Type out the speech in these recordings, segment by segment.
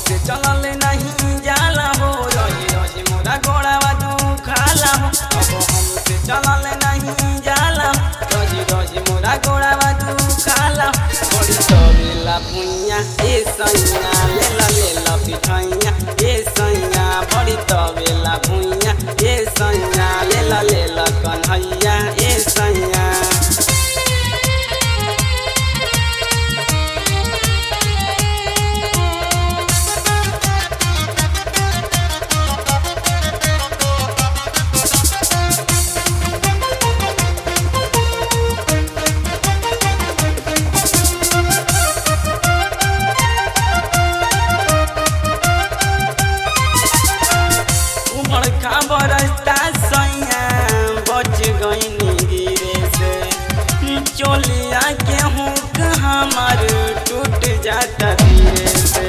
हमसे चलल नहीं जाला हो, रही रही मोरा गोड़ावा दुखाला हो। अब हमसे चलल नहीं जाला, रही रही मोरा गोड़ावा दुखाला। बड़ी तबेला भुइया ए सैया, लेला पिठैया ए सैया। बड़ी तबेला भुइया ए सैया, लेला कन्हैया ए सैया। बड़का बरसता सैया बच गईनी गिरे से, चोलिया के हुक हमार टूट जाता धीरे से।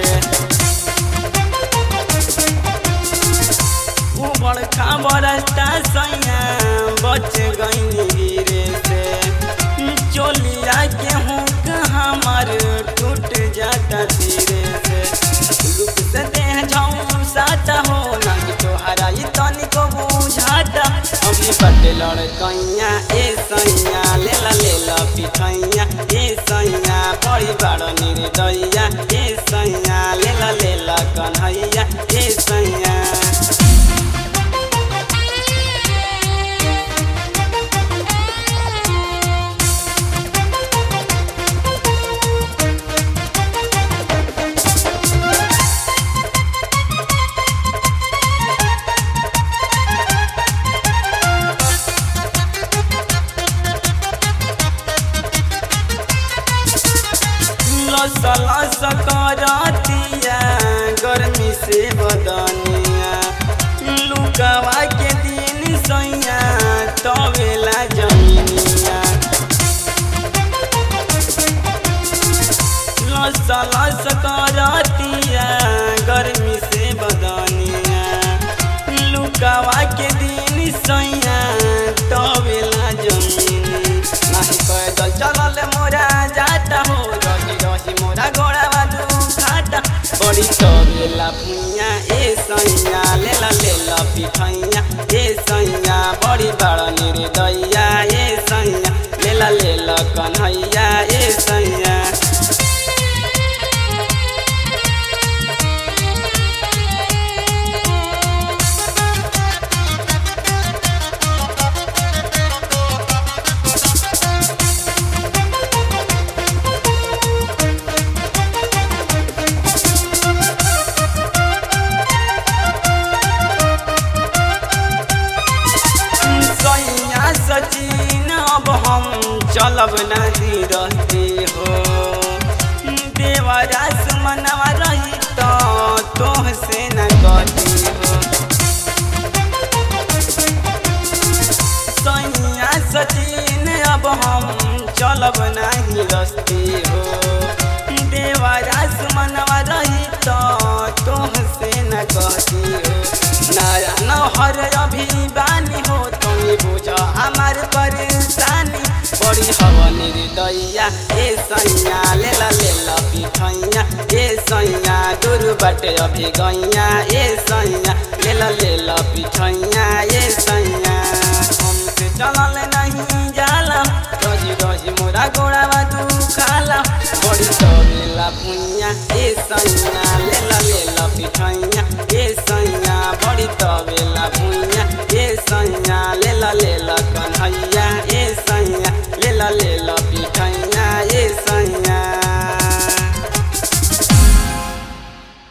वो बड़का बरसता सैया बच गईनी गिरे से, चोलिया के हुक हमार टूट जाता धीरे से। रुक से देह झौसाता हो, नहीं तोहरा ये तनिको बुझाता। अभी बटे लड़कैया ए सैया, लेला पिठैया ए सैया। बड़ी बड़ निर्दया ए सैया, लेला कन्हैया ए सैया। लस करतिया गर्मी से बदनिया, लुकावा के दिन सैया तबेला जमीनिया। लस करतिया गर्मी से बदनिया, लुकावा के दिन सैया तबेला जमीनी। नहीं पैदल चलल मोरा जाता हो, रही रही मोरा गोड़ावा दुखाता। बड़ी तबेला भुइया ए सैया, लेला पिठैया ए सैया। बड़ी बड़ निर्दया ए सैया, लेला कन्हैया ए सैया। सचिन अब हम चलब नहीं रहते हो, देवरास मनवा रही तो तोह से न कहती हो। सैया सचिन अब हम चलब नहीं रहते हो, देवरास मनवा रही तो तोह से न कहती हो। नया नहर अभी बानी हो, तुम बुझ हमार परेशानी। बड़ी हवा निर्दया ए सैया, लेला पिठैया ए सैया। दूर बाटे अभी गैया ए सैया, लेला पिठैया ए सैया। हमसे चलल नहीं जाला, रही रही मोरा गोड़ावा दुखाला। बड़ी तबेला भुइया ए सैया, लेला पिठैया ए सैया। बड़ी तबेला भुइया ए सैया, लेला